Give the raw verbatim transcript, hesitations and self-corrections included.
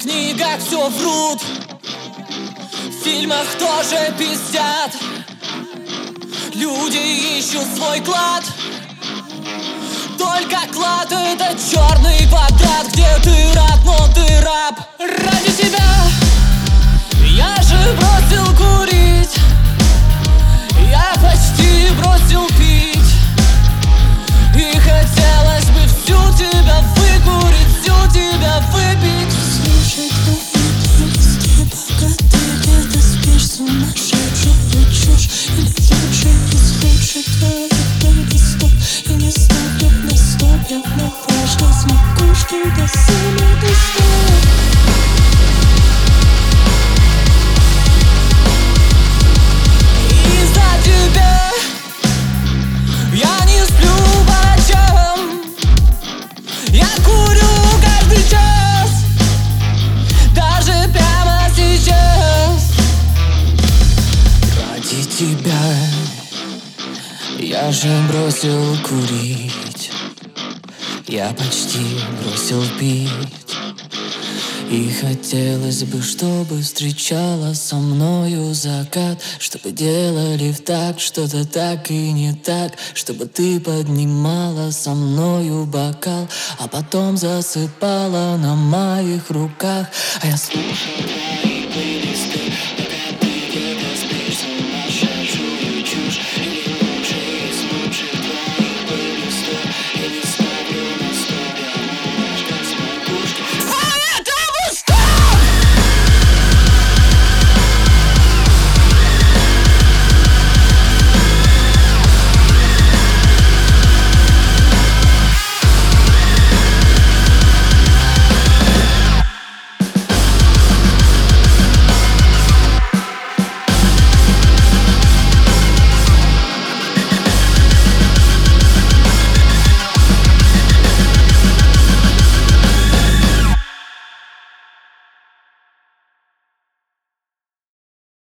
книгах все врут, в фильмах тоже пиздят. Люди ищут свой клад, только клад — это черный квадрат, где ты рад, но ты раб. Ради тебя я же бросил курить, я почти бросил пить, и хотелось бы всю тебя выкурить, всю тебя выпить. Слушай твои твои, пока ты где-то спишь, сумасшедшую чушь. Или лучше из лучших твоих листов. И не ставлю на стоп, я вновь что смогу, что до сына достать. Из-за тебя я не сплю по ночам, я курю каждый час, даже прямо сейчас. Ради тебя я же бросил курить, я почти бросил пить, и хотелось бы, чтобы встречала со мною закат, чтобы делали в так что-то так и не так, чтобы ты поднимала со мною бокал, а потом засыпала на моих руках, а я слушал.